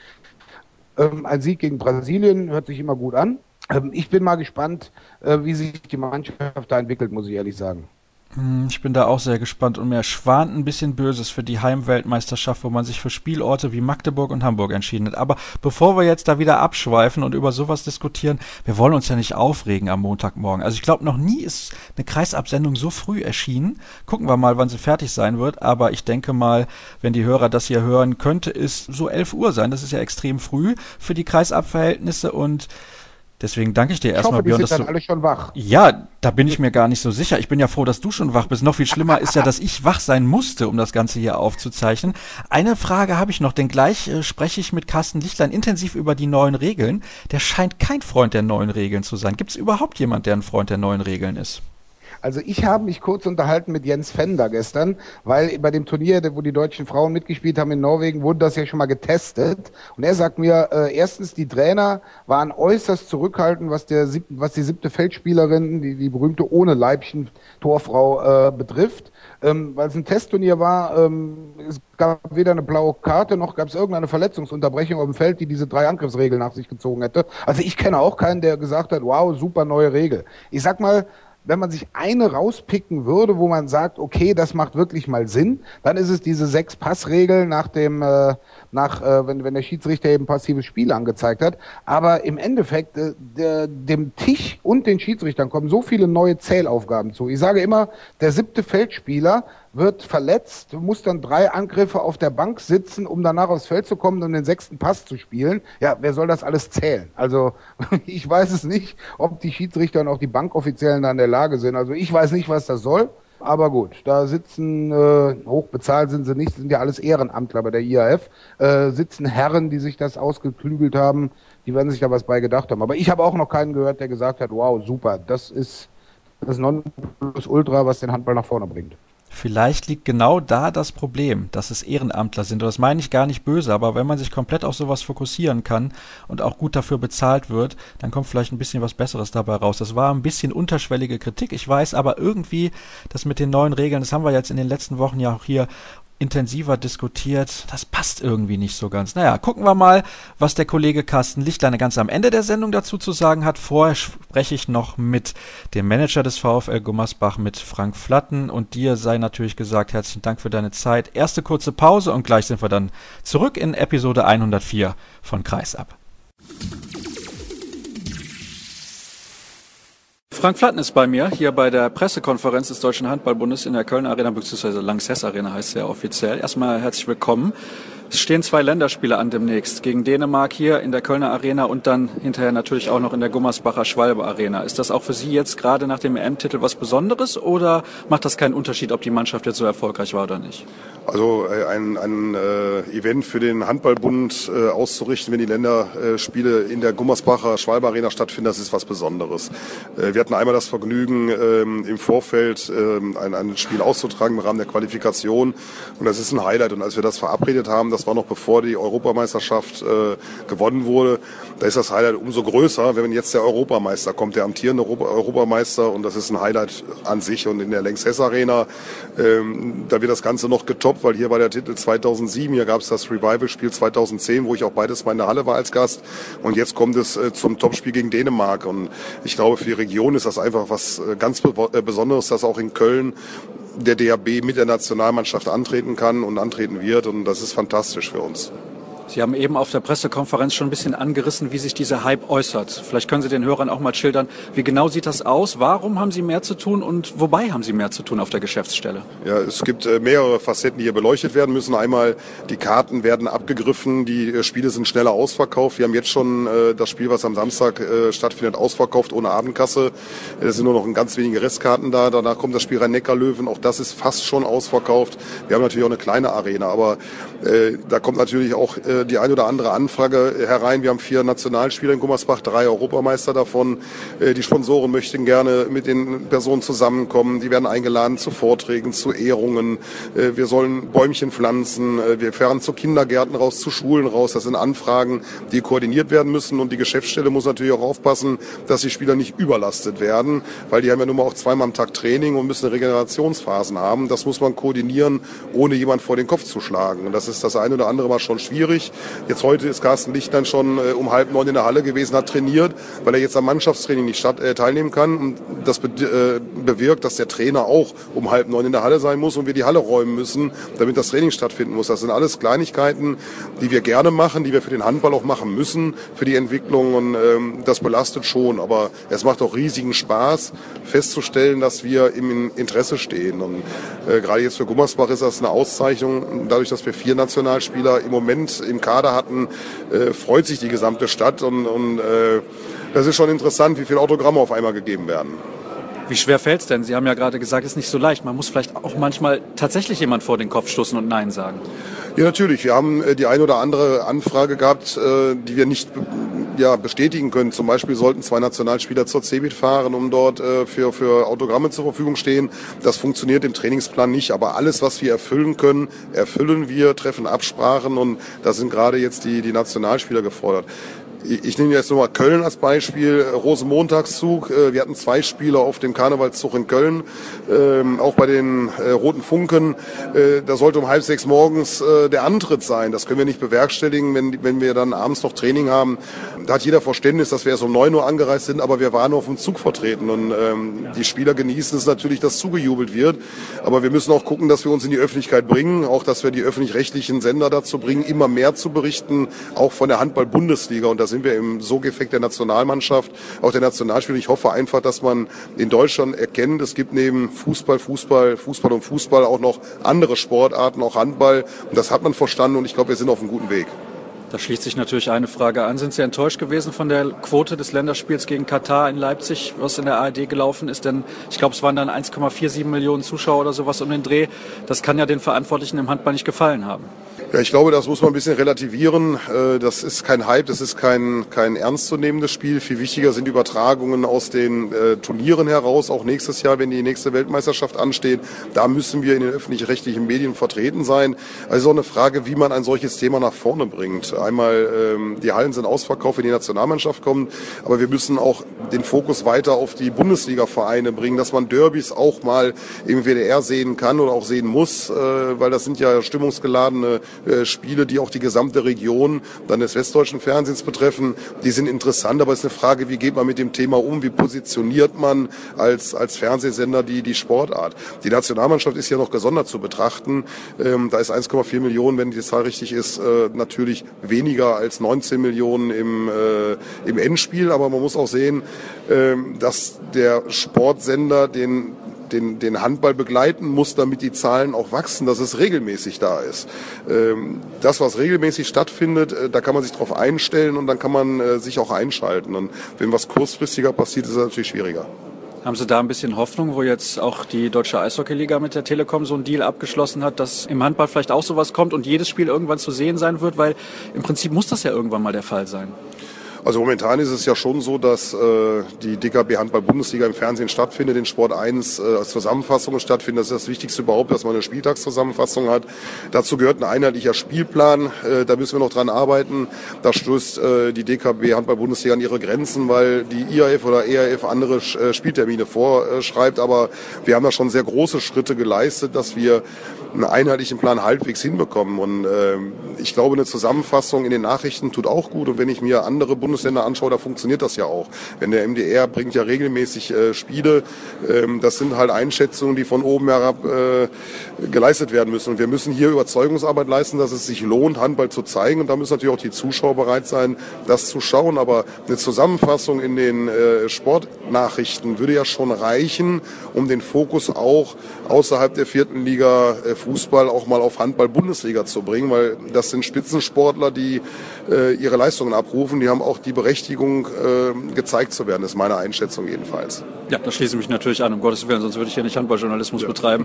Ein Sieg gegen Brasilien hört sich immer gut an. Ich bin mal gespannt, wie sich die Mannschaft da entwickelt, muss ich ehrlich sagen. Ich bin da auch sehr gespannt und mir schwant ein bisschen Böses für die Heimweltmeisterschaft, wo man sich für Spielorte wie Magdeburg und Hamburg entschieden hat. Aber bevor wir jetzt da wieder abschweifen und über sowas diskutieren, wir wollen uns ja nicht aufregen am Montagmorgen. Also ich glaube, noch nie ist eine Kreisabsendung so früh erschienen. Gucken wir mal, wann sie fertig sein wird. Aber ich denke mal, wenn die Hörer das hier hören, könnte es so 11 Uhr sein. Das ist ja extrem früh für die Kreisabverhältnisse und deswegen danke ich dir erstmal, Björn. Ich hoffe, die sind dann alle schon wach. Ja, da bin ich mir gar nicht so sicher. Ich bin ja froh, dass du schon wach bist. Noch viel schlimmer ist ja, dass ich wach sein musste, um das Ganze hier aufzuzeichnen. Eine Frage habe ich noch, denn gleich spreche ich mit Carsten Lichtlein intensiv über die neuen Regeln. Der scheint kein Freund der neuen Regeln zu sein. Gibt es überhaupt jemand, der ein Freund der neuen Regeln ist? Also ich habe mich kurz unterhalten mit Jens Fender gestern, weil bei dem Turnier, wo die deutschen Frauen mitgespielt haben in Norwegen, wurde das ja schon mal getestet. Und er sagt mir, erstens, die Trainer waren äußerst zurückhaltend, was die 7. Feldspielerin, die berühmte ohne Leibchen Torfrau betrifft. Weil es ein Testturnier war, es gab weder eine blaue Karte, noch gab es irgendeine Verletzungsunterbrechung auf dem Feld, die diese 3 Angriffsregeln nach sich gezogen hätte. Also ich kenne auch keinen, der gesagt hat, wow, super neue Regel. Ich sag mal, wenn man sich eine rauspicken würde, wo man sagt, okay, das macht wirklich mal Sinn, dann ist es diese 6-Pass-Regel wenn der Schiedsrichter eben passives Spiel angezeigt hat. Aber im Endeffekt, dem Tisch und den Schiedsrichtern kommen so viele neue Zählaufgaben zu. Ich sage immer, der 7. Feldspieler wird verletzt, muss dann 3 Angriffe auf der Bank sitzen, um danach aufs Feld zu kommen und den 6. Pass zu spielen. Ja, wer soll das alles zählen? Also ich weiß es nicht, ob die Schiedsrichter und auch die Bankoffiziellen da in der Lage sind. Also ich weiß nicht, was das soll. Aber gut, da sitzen, hochbezahlt sind sie nicht, sind ja alles Ehrenamtler bei der IAF, sitzen Herren, die sich das ausgeklügelt haben, die werden sich da was bei gedacht haben. Aber ich habe auch noch keinen gehört, der gesagt hat, wow, super, das ist das Nonplusultra, was den Handball nach vorne bringt. Vielleicht liegt genau da das Problem, dass es Ehrenamtler sind. Und das meine ich gar nicht böse, aber wenn man sich komplett auf sowas fokussieren kann und auch gut dafür bezahlt wird, dann kommt vielleicht ein bisschen was Besseres dabei raus. Das war ein bisschen unterschwellige Kritik, ich weiß, aber irgendwie das mit den neuen Regeln, das haben wir jetzt in den letzten Wochen ja auch hier intensiver diskutiert, das passt irgendwie nicht so ganz. Naja, gucken wir mal, was der Kollege Carsten Lichtlein ganz am Ende der Sendung dazu zu sagen hat. Vorher spreche ich noch mit dem Manager des VfL Gummersbach, mit Frank Flatten, und dir sei natürlich gesagt, herzlichen Dank für deine Zeit. Erste kurze Pause und gleich sind wir dann zurück in Episode 104 von Kreisab. Frank Flatten ist bei mir, hier bei der Pressekonferenz des Deutschen Handballbundes in der Kölner Arena, beziehungsweise Lanxess Arena heißt es ja offiziell. Erstmal herzlich willkommen. Es stehen 2 Länderspiele an demnächst, gegen Dänemark hier in der Kölner Arena und dann hinterher natürlich auch noch in der Gummersbacher Schwalbe Arena. Ist das auch für Sie jetzt gerade nach dem EM-Titel was Besonderes oder macht das keinen Unterschied, ob die Mannschaft jetzt so erfolgreich war oder nicht? Also ein Event für den Handballbund auszurichten, wenn die Länderspiele in der Gummersbacher Schwalbe Arena stattfinden, das ist was Besonderes. Wir hatten einmal das Vergnügen, im Vorfeld ein Spiel auszutragen im Rahmen der Qualifikation, und das ist ein Highlight. Und als wir das verabredet haben, das war noch bevor die Europameisterschaft gewonnen wurde, da ist das Highlight umso größer, wenn jetzt der Europameister kommt, der amtierende Europameister, und das ist ein Highlight an sich. Und in der Lanxess Arena, da wird das Ganze noch getoppt, weil hier war der Titel 2007, hier gab es das Revival-Spiel 2010, wo ich auch beides mal in der Halle war als Gast, und jetzt kommt es zum Topspiel gegen Dänemark, und ich glaube, für die Region ist das einfach was ganz Besonderes, dass auch in Köln der DHB mit der Nationalmannschaft antreten kann und antreten wird, und das ist fantastisch für uns. Sie haben eben auf der Pressekonferenz schon ein bisschen angerissen, wie sich dieser Hype äußert. Vielleicht können Sie den Hörern auch mal schildern, wie genau sieht das aus? Warum haben Sie mehr zu tun und wobei haben Sie mehr zu tun auf der Geschäftsstelle? Ja, es gibt mehrere Facetten, die hier beleuchtet werden müssen. Einmal, die Karten werden abgegriffen, die Spiele sind schneller ausverkauft. Wir haben jetzt schon das Spiel, was am Samstag stattfindet, ausverkauft ohne Abendkasse. Es sind nur noch ganz wenige Restkarten da. Danach kommt das Spiel Rhein-Neckar-Löwen, auch das ist fast schon ausverkauft. Wir haben natürlich auch eine kleine Arena, aber da kommt natürlich auch die ein oder andere Anfrage herein. Wir haben 4 Nationalspieler in Gummersbach, 3 Europameister davon. Die Sponsoren möchten gerne mit den Personen zusammenkommen. Die werden eingeladen zu Vorträgen, zu Ehrungen. Wir sollen Bäumchen pflanzen. Wir fahren zu Kindergärten raus, zu Schulen raus. Das sind Anfragen, die koordiniert werden müssen. Und die Geschäftsstelle muss natürlich auch aufpassen, dass die Spieler nicht überlastet werden, weil die haben ja nun mal auch 2-mal am Tag Training und müssen Regenerationsphasen haben. Das muss man koordinieren, ohne jemand vor den Kopf zu schlagen. Und das ist das ein oder andere Mal schon schwierig. Jetzt heute ist Carsten Lichtlein schon um 8:30 in der Halle gewesen, hat trainiert, weil er jetzt am Mannschaftstraining nicht teilnehmen kann. Und das bewirkt, dass der Trainer auch um 8:30 in der Halle sein muss und wir die Halle räumen müssen, damit das Training stattfinden muss. Das sind alles Kleinigkeiten, die wir gerne machen, die wir für den Handball auch machen müssen, für die Entwicklung. Und das belastet schon. Aber es macht auch riesigen Spaß, festzustellen, dass wir im Interesse stehen. Und gerade jetzt für Gummersbach ist das eine Auszeichnung. Dadurch, dass wir 4 Nationalspieler im Moment im Kader hatten, freut sich die gesamte Stadt. Und das ist schon interessant, wie viele Autogramme auf einmal gegeben werden. Wie schwer fällt's denn? Sie haben ja gerade gesagt, es ist nicht so leicht. Man muss vielleicht auch manchmal tatsächlich jemand vor den Kopf stoßen und Nein sagen. Ja, natürlich. Wir haben die ein oder andere Anfrage gehabt, die wir nicht bestätigen können. Zum Beispiel sollten 2 Nationalspieler zur CeBIT fahren, um dort für Autogramme zur Verfügung stehen. Das funktioniert im Trainingsplan nicht. Aber alles, was wir erfüllen können, erfüllen wir, treffen Absprachen. Und da sind gerade jetzt die Nationalspieler gefordert. Ich nehme jetzt nochmal Köln als Beispiel, Rosenmontagszug. Wir hatten 2 Spieler auf dem Karnevalszug in Köln, auch bei den Roten Funken. Da sollte um 5:30 morgens der Antritt sein. Das können wir nicht bewerkstelligen, wenn wir dann abends noch Training haben. Da hat jeder Verständnis, dass wir erst um 9 Uhr angereist sind, aber wir waren auf dem Zug vertreten. Und die Spieler genießen es natürlich, dass zugejubelt wird. Aber wir müssen auch gucken, dass wir uns in die Öffentlichkeit bringen, auch dass wir die öffentlich-rechtlichen Sender dazu bringen, immer mehr zu berichten, auch von der Handball-Bundesliga. Und da sind wir im Sogeffekt der Nationalmannschaft, auch der Nationalspieler. Ich hoffe einfach, dass man in Deutschland erkennt, es gibt neben Fußball auch noch andere Sportarten, auch Handball. Und das hat man verstanden und ich glaube, wir sind auf einem guten Weg. Da schließt sich natürlich eine Frage an. Sind Sie enttäuscht gewesen von der Quote des Länderspiels gegen Katar in Leipzig, was in der ARD gelaufen ist? Denn ich glaube, es waren dann 1,47 Millionen Zuschauer oder sowas um den Dreh. Das kann ja den Verantwortlichen im Handball nicht gefallen haben. Ja, ich glaube, das muss man ein bisschen relativieren. Das ist kein Hype, das ist kein ernstzunehmendes Spiel. Viel wichtiger sind Übertragungen aus den Turnieren heraus, auch nächstes Jahr, wenn die nächste Weltmeisterschaft ansteht. Da müssen wir in den öffentlich-rechtlichen Medien vertreten sein. Also auch eine Frage, wie man ein solches Thema nach vorne bringt. Einmal, die Hallen sind ausverkauft, wenn die Nationalmannschaft kommt, aber wir müssen auch den Fokus weiter auf die Bundesliga-Vereine bringen, dass man Derbys auch mal im WDR sehen kann oder auch sehen muss, weil das sind ja stimmungsgeladene Spiele, die auch die gesamte Region dann des westdeutschen Fernsehens betreffen, die sind interessant, aber es ist eine Frage, wie geht man mit dem Thema um, wie positioniert man als Fernsehsender die Sportart. Die Nationalmannschaft ist ja noch gesondert zu betrachten, da ist 1,4 Millionen, wenn die Zahl richtig ist, natürlich weniger als 19 Millionen im Endspiel, aber man muss auch sehen, dass der Sportsender den Handball begleiten muss, damit die Zahlen auch wachsen, dass es regelmäßig da ist. Das, was regelmäßig stattfindet, da kann man sich drauf einstellen und dann kann man sich auch einschalten. Und wenn was kurzfristiger passiert, ist es natürlich schwieriger. Haben Sie da ein bisschen Hoffnung, wo jetzt auch die Deutsche Eishockeyliga mit der Telekom so einen Deal abgeschlossen hat, dass im Handball vielleicht auch sowas kommt und jedes Spiel irgendwann zu sehen sein wird? Weil im Prinzip muss das ja irgendwann mal der Fall sein. Also momentan ist es ja schon so, dass die DKB Handball-Bundesliga im Fernsehen stattfindet, in Sport 1 als Zusammenfassungen stattfindet. Das ist das Wichtigste überhaupt, dass man eine Spieltagszusammenfassung hat. Dazu gehört ein einheitlicher Spielplan. Da müssen wir noch dran arbeiten. Da stößt die DKB Handball-Bundesliga an ihre Grenzen, weil die IAF oder EAF andere Spieltermine vorschreibt. Aber wir haben da schon sehr große Schritte geleistet, dass wir einen einheitlichen Plan halbwegs hinbekommen. Und ich glaube, eine Zusammenfassung in den Nachrichten tut auch gut. Und wenn ich mir andere Bundesländer anschaue, da funktioniert das ja auch. Wenn der MDR bringt ja regelmäßig Spiele, das sind halt Einschätzungen, die von oben herab geleistet werden müssen. Und wir müssen hier Überzeugungsarbeit leisten, dass es sich lohnt, Handball zu zeigen. Und da müssen natürlich auch die Zuschauer bereit sein, das zu schauen. Aber eine Zusammenfassung in den Sportnachrichten würde ja schon reichen, um den Fokus auch außerhalb der 4. Liga Fußball auch mal auf Handball-Bundesliga zu bringen, weil das sind Spitzensportler, die ihre Leistungen abrufen. Die haben auch die Berechtigung, gezeigt zu werden, ist meine Einschätzung jedenfalls. Ja, da schließe ich mich natürlich an, um Gottes Willen, sonst würde ich hier nicht Handballjournalismus betreiben.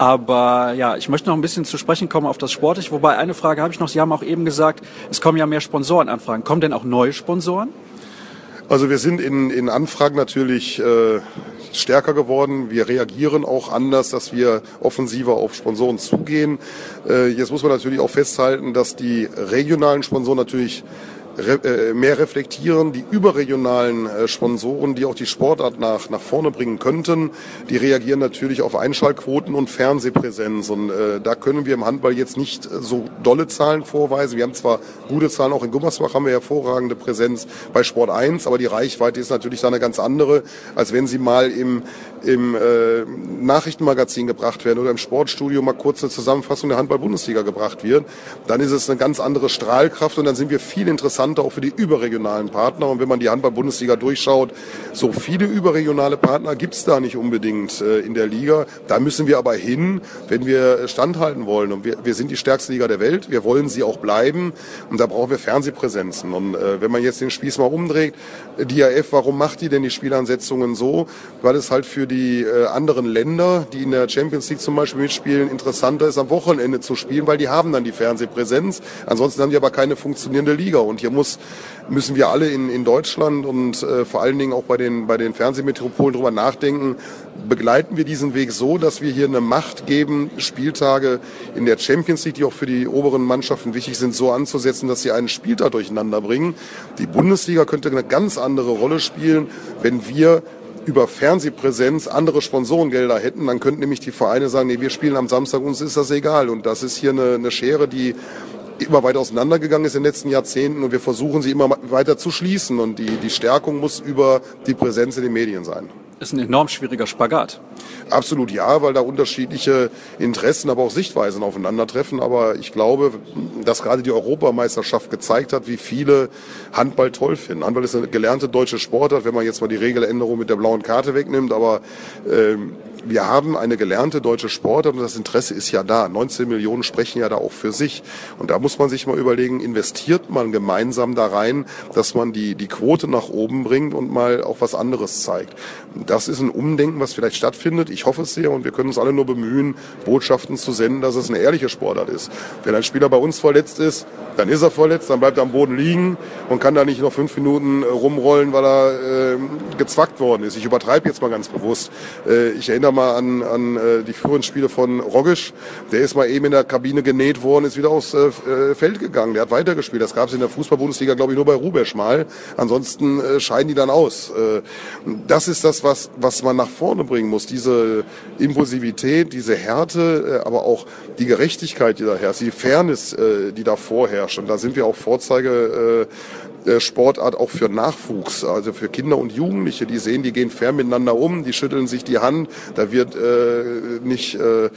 Aber ja, ich möchte noch ein bisschen zu sprechen kommen auf das Sportliche, wobei eine Frage habe ich noch. Sie haben auch eben gesagt, es kommen ja mehr Sponsorenanfragen. Kommen denn auch neue Sponsoren? Also wir sind in Anfragen natürlich stärker geworden. Wir reagieren auch anders, dass wir offensiver auf Sponsoren zugehen. Jetzt muss man natürlich auch festhalten, dass die regionalen Sponsoren natürlich mehr reflektieren. Die überregionalen Sponsoren, die auch die Sportart nach vorne bringen könnten, die reagieren natürlich auf Einschaltquoten und Fernsehpräsenz. Und da können wir im Handball jetzt nicht so dolle Zahlen vorweisen. Wir haben zwar gute Zahlen, auch in Gummersbach haben wir hervorragende Präsenz bei Sport 1, aber die Reichweite ist natürlich da eine ganz andere, als wenn sie mal im Nachrichtenmagazin gebracht werden oder im Sportstudio mal kurz eine Zusammenfassung der Handball-Bundesliga gebracht wird. Dann ist es eine ganz andere Strahlkraft und dann sind wir viel interessanter auch für die überregionalen Partner. Und wenn man die Handball-Bundesliga durchschaut, so viele überregionale Partner gibt es da nicht unbedingt in der Liga. Da müssen wir aber hin, wenn wir standhalten wollen. Und wir sind die stärkste Liga der Welt. Wir wollen sie auch bleiben. Und da brauchen wir Fernsehpräsenzen. Und wenn man jetzt den Spieß mal umdreht, die IAF, warum macht die denn die Spielansetzungen so? Weil es halt für die anderen Länder, die in der Champions League zum Beispiel mitspielen, interessanter ist, am Wochenende zu spielen, weil die haben dann die Fernsehpräsenz. Ansonsten haben die aber keine funktionierende Liga. Und hier müssen wir alle in Deutschland und vor allen Dingen auch bei den Fernsehmetropolen drüber nachdenken, begleiten wir diesen Weg so, dass wir hier eine Macht geben, Spieltage in der Champions League, die auch für die oberen Mannschaften wichtig sind, so anzusetzen, dass sie einen Spieltag durcheinander bringen. Die Bundesliga könnte eine ganz andere Rolle spielen, wenn wir über Fernsehpräsenz andere Sponsorengelder hätten, dann könnten nämlich die Vereine sagen, nee, wir spielen am Samstag, uns ist das egal. Und das ist hier eine Schere, die immer weiter auseinandergegangen ist in den letzten Jahrzehnten und wir versuchen sie immer weiter zu schließen. Und die Stärkung muss über die Präsenz in den Medien sein. ist ein enorm schwieriger Spagat. Absolut ja, weil da unterschiedliche Interessen, aber auch Sichtweisen aufeinandertreffen. Aber ich glaube, dass gerade die Europameisterschaft gezeigt hat, wie viele Handball toll finden. Handball ist eine gelernte deutsche Sportart, wenn man jetzt mal die Regeländerung mit der blauen Karte wegnimmt. Aber wir haben eine gelernte deutsche Sportart und das Interesse ist ja da. 19 Millionen sprechen ja da auch für sich. Und da muss man sich mal überlegen, investiert man gemeinsam da rein, dass man die Quote nach oben bringt und mal auch was anderes zeigt. Das ist ein Umdenken, was vielleicht stattfindet. Ich hoffe es sehr und wir können uns alle nur bemühen, Botschaften zu senden, dass es eine ehrliche Sportart ist. Wenn ein Spieler bei uns verletzt ist, dann ist er verletzt, dann bleibt er am Boden liegen und kann da nicht noch 5 Minuten rumrollen, weil er gezwackt worden ist. Ich übertreibe jetzt mal ganz bewusst. Ich erinnere mal an die früheren Spiele von Rogisch. Der ist mal eben in der Kabine genäht worden, ist wieder aufs Feld gegangen. Der hat weitergespielt. Das gab es in der Fußball-Bundesliga, glaube ich, nur bei Rubesch mal. Ansonsten scheiden die dann aus. Das ist das, was man nach vorne bringen muss. Diese Impulsivität, diese Härte, aber auch die Gerechtigkeit, die da herrscht, die Fairness, die da vorherrscht. Und da sind wir auch Vorzeige Sportart auch für Nachwuchs, also für Kinder und Jugendliche, die sehen, die gehen fair miteinander um, die schütteln sich die Hand, da wird nicht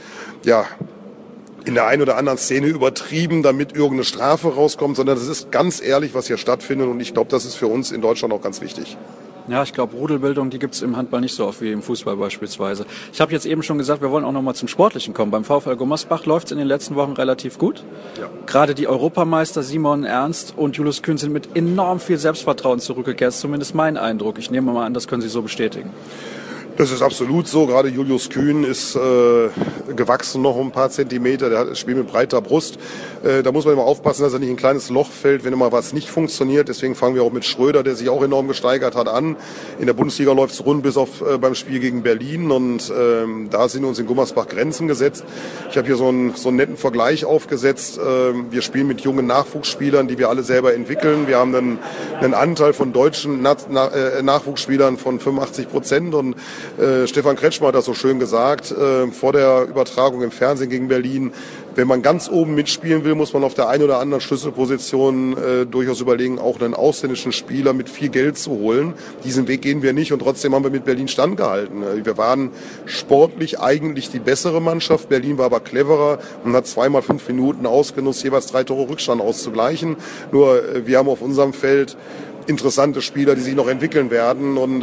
in der einen oder anderen Szene übertrieben, damit irgendeine Strafe rauskommt, sondern das ist ganz ehrlich, was hier stattfindet und ich glaube, das ist für uns in Deutschland auch ganz wichtig. Ja, ich glaube, Rudelbildung, die gibt's im Handball nicht so oft wie im Fußball beispielsweise. Ich habe jetzt eben schon gesagt, wir wollen auch noch mal zum Sportlichen kommen. Beim VfL Gummersbach läuft's in den letzten Wochen relativ gut. Ja. Gerade die Europameister Simon Ernst und Julius Kühn sind mit enorm viel Selbstvertrauen zurückgekehrt. Das ist zumindest mein Eindruck. Ich nehme mal an, das können Sie so bestätigen. Das ist absolut so. Gerade Julius Kühn ist gewachsen noch um ein paar Zentimeter. Der spielt mit breiter Brust. Da muss man immer aufpassen, dass er nicht in ein kleines Loch fällt, wenn immer was nicht funktioniert. Deswegen fangen wir auch mit Schröder, der sich auch enorm gesteigert hat, an. In der Bundesliga läuft es rund bis auf beim Spiel gegen Berlin. Und da sind uns in Gummersbach Grenzen gesetzt. Ich habe hier so einen netten Vergleich aufgesetzt. Wir spielen mit jungen Nachwuchsspielern, die wir alle selber entwickeln. Wir haben einen Anteil von deutschen Nachwuchsspielern von 85%. Und Stefan Kretschmer hat das so schön gesagt, vor der Übertragung im Fernsehen gegen Berlin. Wenn man ganz oben mitspielen will, muss man auf der einen oder anderen Schlüsselposition durchaus überlegen, auch einen ausländischen Spieler mit viel Geld zu holen. Diesen Weg gehen wir nicht und trotzdem haben wir mit Berlin standgehalten. Wir waren sportlich eigentlich die bessere Mannschaft. Berlin war aber cleverer und hat 2 mal 5 Minuten ausgenutzt, jeweils 3 Tore Rückstand auszugleichen. Nur wir haben auf unserem Feld interessante Spieler, die sich noch entwickeln werden und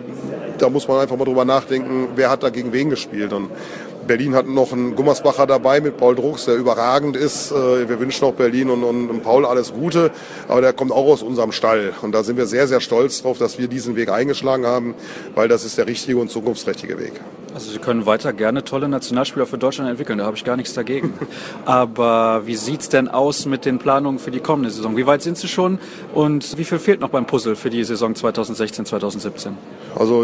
da muss man einfach mal drüber nachdenken, wer hat da gegen wen gespielt. Und Berlin hat noch einen Gummersbacher dabei mit Paul Drucks, der überragend ist. Wir wünschen auch Berlin und Paul alles Gute, aber der kommt auch aus unserem Stall. Und da sind wir sehr, sehr stolz drauf, dass wir diesen Weg eingeschlagen haben, weil das ist der richtige und zukunftsträchtige Weg. Also Sie können weiter gerne tolle Nationalspieler für Deutschland entwickeln, da habe ich gar nichts dagegen. Aber wie sieht's denn aus mit den Planungen für die kommende Saison? Wie weit sind Sie schon und wie viel fehlt noch beim Puzzle für die Saison 2016, 2017? Also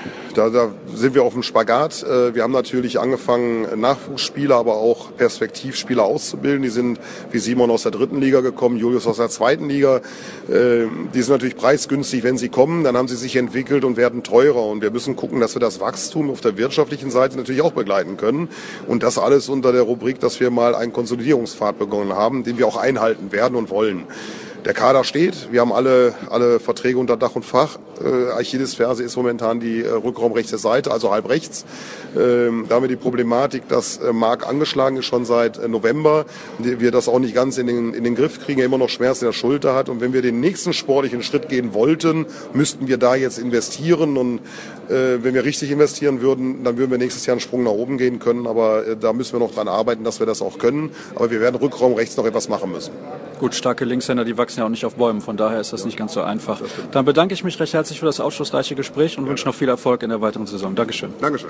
da sind wir auf dem Spagat. Wir haben natürlich angefangen, Nachwuchsspieler, aber auch Perspektivspieler auszubilden. Die sind wie Simon aus der 3. Liga gekommen, Julius aus der 2. Liga. Die sind natürlich preisgünstig, wenn sie kommen. Dann haben sie sich entwickelt und werden teurer. Und wir müssen gucken, dass wir das Wachstum auf der wirtschaftlichen Seite natürlich auch begleiten können. Und das alles unter der Rubrik, dass wir mal einen Konsolidierungspfad begonnen haben, den wir auch einhalten werden und wollen. Der Kader steht, wir haben alle Verträge unter Dach und Fach. Achillesferse ist momentan die rückraumrechte Seite, also halb rechts. Da haben wir die Problematik, dass Marc angeschlagen ist schon seit November. Wir das auch nicht ganz in den Griff kriegen, er immer noch Schmerzen in der Schulter hat. Und wenn wir den nächsten sportlichen Schritt gehen wollten, müssten wir da jetzt investieren. Und wenn wir richtig investieren würden, dann würden wir nächstes Jahr einen Sprung nach oben gehen können. Aber da müssen wir noch dran arbeiten, dass wir das auch können. Aber wir werden Rückraum rechts noch etwas machen müssen. Gut, starke Linkshänder, die wachsen ja auch nicht auf Bäumen. Von daher ist das nicht ganz so einfach. Dann bedanke ich mich recht herzlich für das aufschlussreiche Gespräch und wünsche noch viel Erfolg in der weiteren Saison. Dankeschön. Dankeschön.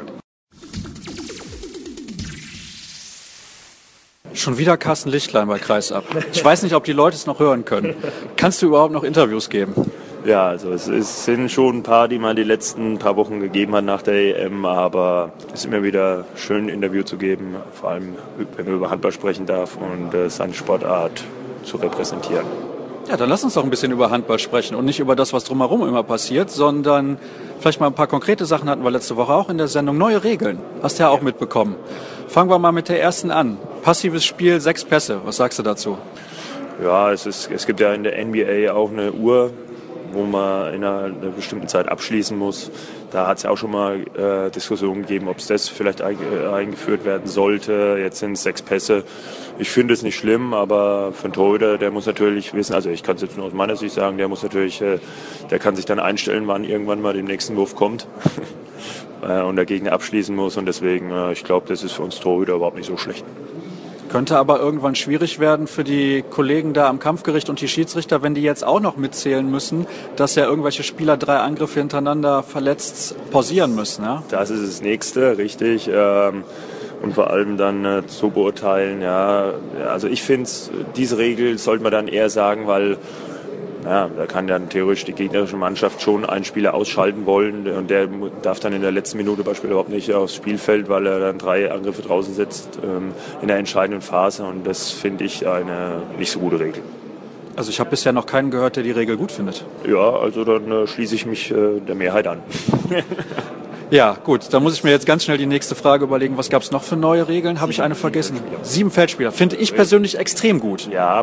Schon wieder Carsten Lichtlein bei Kreisab. Ich weiß nicht, ob die Leute es noch hören können. Kannst du überhaupt noch Interviews geben? Ja, also es sind schon ein paar, die man die letzten paar Wochen gegeben hat nach der EM, aber es ist immer wieder schön, ein Interview zu geben, vor allem wenn man über Handball sprechen darf und seine Sportart zu repräsentieren. Ja, dann lass uns doch ein bisschen über Handball sprechen und nicht über das, was drumherum immer passiert, sondern vielleicht mal ein paar konkrete Sachen hatten wir letzte Woche auch in der Sendung. Neue Regeln, hast du ja auch mitbekommen. Fangen wir mal mit der ersten an. Passives Spiel, 6 Pässe. Was sagst du dazu? Ja, es gibt ja in der NBA auch eine Uhr, wo man in einer bestimmten Zeit abschließen muss. Da hat es ja auch schon mal Diskussionen gegeben, ob es das vielleicht eingeführt werden sollte. Jetzt sind es 6 Pässe. Ich finde es nicht schlimm, aber für einen Torhüter, der muss natürlich wissen, also ich kann es jetzt nur aus meiner Sicht sagen, der muss natürlich, der kann sich dann einstellen, wann irgendwann mal der nächste Wurf kommt und der Gegner abschließen muss. Und deswegen, ich glaube, das ist für uns Torhüter überhaupt nicht so schlecht. Könnte aber irgendwann schwierig werden für die Kollegen da am Kampfgericht und die Schiedsrichter, wenn die jetzt auch noch mitzählen müssen, dass ja irgendwelche Spieler 3 Angriffe hintereinander verletzt pausieren müssen. Ja? Das ist das Nächste, richtig. Und vor allem dann zu beurteilen, ja. Also ich finde, diese Regel sollte man dann eher sagen, weil ja, da kann dann theoretisch die gegnerische Mannschaft schon einen Spieler ausschalten wollen und der darf dann in der letzten Minute beispielsweise überhaupt nicht aufs Spielfeld, weil er dann 3 Angriffe draußen setzt in der entscheidenden Phase und das finde ich eine nicht so gute Regel. Also ich habe bisher noch keinen gehört, der die Regel gut findet. Ja, also dann schließe ich mich der Mehrheit an. Ja, gut, dann muss ich mir jetzt ganz schnell die nächste Frage überlegen. Was gab es noch für neue Regeln? Habe ich eine vergessen? 7 Feldspieler. Finde ich persönlich extrem gut. Ja,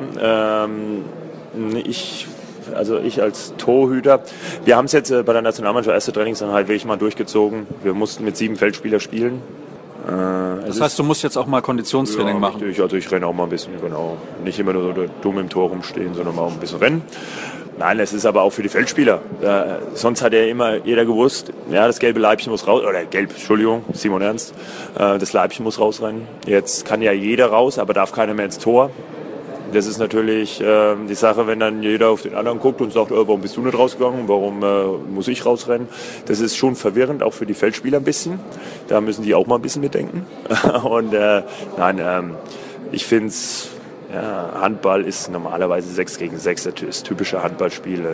ich als Torhüter, wir haben es jetzt bei der Nationalmannschaft erste Trainingseinheit wirklich mal durchgezogen. Wir mussten mit 7 Feldspielern spielen. Das heißt, du musst jetzt auch mal Konditionstraining machen? Richtig, also ich renne auch mal ein bisschen, genau. Nicht immer nur so dumm im Tor rumstehen, sondern mal auch ein bisschen rennen. Nein, es ist aber auch für die Feldspieler. Sonst hat ja immer jeder gewusst, ja, das gelbe Leibchen muss raus, oder Entschuldigung, Simon Ernst, das Leibchen muss rausrennen. Jetzt kann ja jeder raus, aber darf keiner mehr ins Tor. Das ist natürlich die Sache, wenn dann jeder auf den anderen guckt und sagt, warum bist du nicht rausgegangen, warum muss ich rausrennen? Das ist schon verwirrend, auch für die Feldspieler ein bisschen. Da müssen die auch mal ein bisschen mitdenken. Und ich finde es, ja, Handball ist normalerweise 6 gegen 6, das ist typische Handballspiel.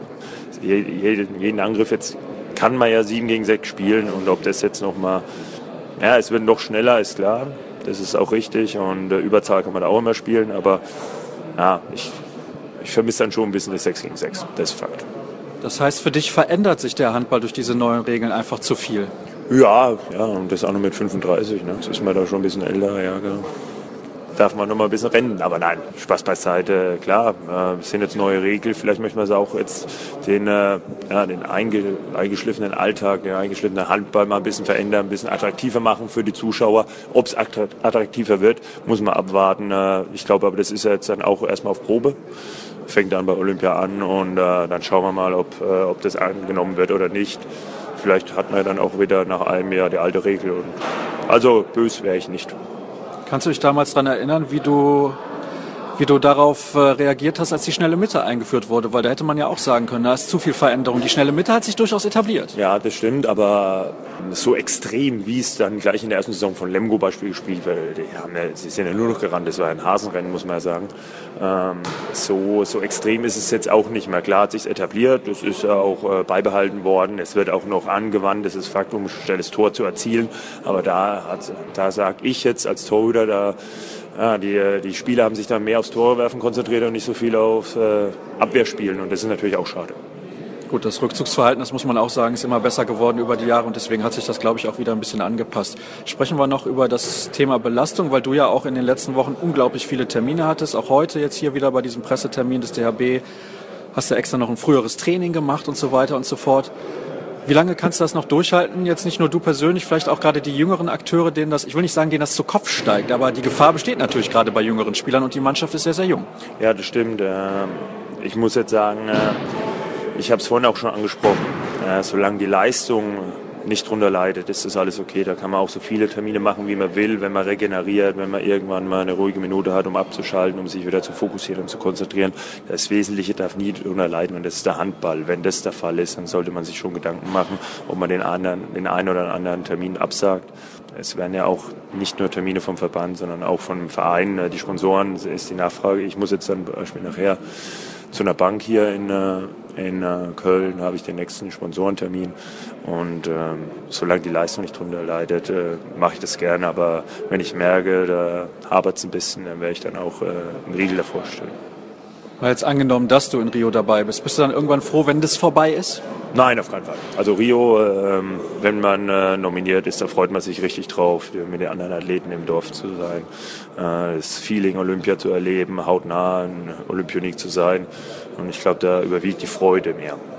Jeden Angriff jetzt kann man ja 7 gegen 6 spielen und ob das jetzt nochmal, ja, es wird noch schneller, ist klar. Das ist auch richtig und Überzahl kann man da auch immer spielen, aber ja, ich vermisse dann schon ein bisschen das 6 gegen 6, das ist Fakt. Das heißt, für dich verändert sich der Handball durch diese neuen Regeln einfach zu viel? Ja, und das auch noch mit 35, ne? Jetzt ist man da schon ein bisschen älter, ja, genau. Darf man noch mal ein bisschen rennen, aber nein, Spaß beiseite, klar, es sind jetzt neue Regeln, vielleicht möchte man es auch jetzt den eingeschliffenen Alltag, den eingeschliffenen Handball mal ein bisschen verändern, ein bisschen attraktiver machen für die Zuschauer. Ob es attraktiver wird, muss man abwarten. Ich glaube aber, das ist jetzt dann auch erstmal auf Probe, fängt dann bei Olympia an und dann schauen wir mal, ob das angenommen wird oder nicht. Vielleicht hat man dann auch wieder nach einem Jahr die alte Regel. Also böse wäre ich nicht. Kannst du dich damals daran erinnern, wie du darauf reagiert hast, als die schnelle Mitte eingeführt wurde? Weil da hätte man ja auch sagen können, da ist zu viel Veränderung. Die schnelle Mitte hat sich durchaus etabliert. Ja, das stimmt, aber so extrem, wie es dann gleich in der ersten Saison von Lemgo Beispiel gespielt wird, sie sind ja nur noch gerannt, das war ein Hasenrennen, muss man ja sagen. So extrem ist es jetzt auch nicht mehr. Klar hat sich etabliert, das ist auch beibehalten worden, es wird auch noch angewandt, das ist Fakt, um ein schnelles Tor zu erzielen. Aber da sage ich jetzt als Torhüter, die Spieler haben sich da mehr aufs Torwerfen konzentriert und nicht so viel auf Abwehrspielen und das ist natürlich auch schade. Gut, das Rückzugsverhalten, das muss man auch sagen, ist immer besser geworden über die Jahre und deswegen hat sich das, glaube ich, auch wieder ein bisschen angepasst. Sprechen wir noch über das Thema Belastung, weil du ja auch in den letzten Wochen unglaublich viele Termine hattest. Auch heute jetzt hier wieder bei diesem Pressetermin des DHB hast du extra noch ein früheres Training gemacht und so weiter und so fort. Wie lange kannst du das noch durchhalten? Jetzt nicht nur du persönlich, vielleicht auch gerade die jüngeren Akteure, denen das, ich will nicht sagen, denen das zu Kopf steigt, aber die Gefahr besteht natürlich gerade bei jüngeren Spielern und die Mannschaft ist sehr, sehr jung. Ja, das stimmt. Ich muss jetzt sagen, ich habe es vorhin auch schon angesprochen, solange die Leistung nicht drunter leidet, ist das alles okay. Da kann man auch so viele Termine machen, wie man will, wenn man regeneriert, wenn man irgendwann mal eine ruhige Minute hat, um abzuschalten, um sich wieder zu fokussieren und zu konzentrieren. Das Wesentliche darf nie drunter leiden und das ist der Handball. Wenn das der Fall ist, dann sollte man sich schon Gedanken machen, ob man den einen oder anderen Termin absagt. Es werden ja auch nicht nur Termine vom Verband, sondern auch vom Verein, die Sponsoren, ist die Nachfrage. Ich muss jetzt dann Beispiel nachher zu einer Bank hier in Köln, habe ich den nächsten Sponsorentermin und solange die Leistung nicht drunter leidet, mache ich das gerne, aber wenn ich merke, da hapert es ein bisschen, dann werde ich dann auch einen Riegel davor stellen. Weil jetzt angenommen, dass du in Rio dabei bist du dann irgendwann froh, wenn das vorbei ist? Nein, auf keinen Fall. Also Rio, wenn man nominiert ist, da freut man sich richtig drauf, mit den anderen Athleten im Dorf zu sein, das Feeling Olympia zu erleben, hautnah ein Olympionik zu sein. Und ich glaube, da überwiegt die Freude mehr.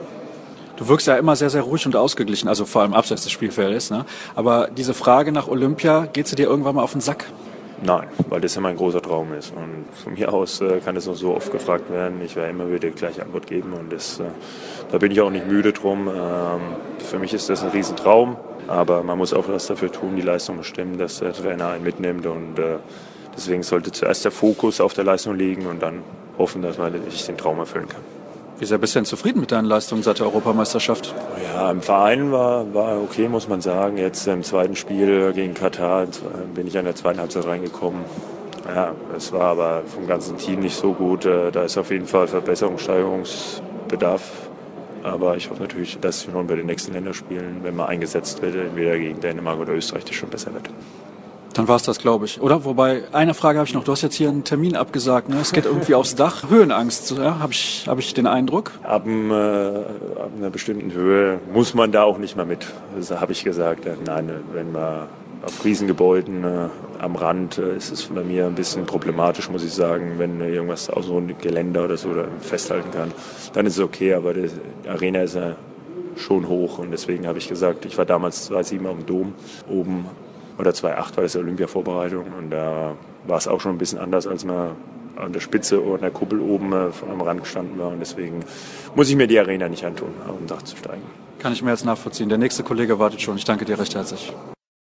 Du wirkst ja immer sehr, sehr ruhig und ausgeglichen, also vor allem abseits des Spielfeldes. Ne? Aber diese Frage nach Olympia, geht sie dir irgendwann mal auf den Sack? Nein, weil das ja mein großer Traum ist. Und von mir aus kann es noch so oft gefragt werden. Ich werde immer wieder die gleiche Antwort geben. Und da bin ich auch nicht müde drum. Für mich ist das ein Riesentraum. Aber man muss auch was dafür tun, die Leistung muss stimmen, dass der Trainer einen mitnimmt. Und deswegen sollte zuerst der Fokus auf der Leistung liegen und dann hoffen, dass ich den Traum erfüllen kann. Wie sehr bist du denn zufrieden mit deinen Leistungen seit der Europameisterschaft? Ja, im Verein war okay, muss man sagen. Jetzt im zweiten Spiel gegen Katar bin ich in der zweiten Halbzeit reingekommen. Ja, es war aber vom ganzen Team nicht so gut. Da ist auf jeden Fall Verbesserungssteigerungsbedarf. Aber ich hoffe natürlich, dass schon bei den nächsten Länderspielen, wenn man eingesetzt wird, entweder gegen Dänemark oder Österreich, das schon besser wird. Dann war es das, glaube ich. Oder? Wobei, eine Frage habe ich noch. Du hast jetzt hier einen Termin abgesagt. Ne? Es geht irgendwie aufs Dach. Höhenangst, ja? Habe ich den Eindruck? Ab einer bestimmten Höhe muss man da auch nicht mehr mit. Das habe ich gesagt. Nein, wenn man auf Riesengebäuden am Rand ist es bei mir ein bisschen problematisch, muss ich sagen. Wenn irgendwas aus so einem Geländer oder so festhalten kann, dann ist es okay. Aber die Arena ist ja schon hoch. Und deswegen habe ich gesagt, ich war damals 2007 auf dem Dom oben. Oder 2008 war das Olympia-Vorbereitung und da war es auch schon ein bisschen anders, als man an der Spitze oder an der Kuppel oben am Rand gestanden war. Und deswegen muss ich mir die Arena nicht antun, auf dem Dach zu steigen. Kann ich mir jetzt nachvollziehen. Der nächste Kollege wartet schon. Ich danke dir recht herzlich.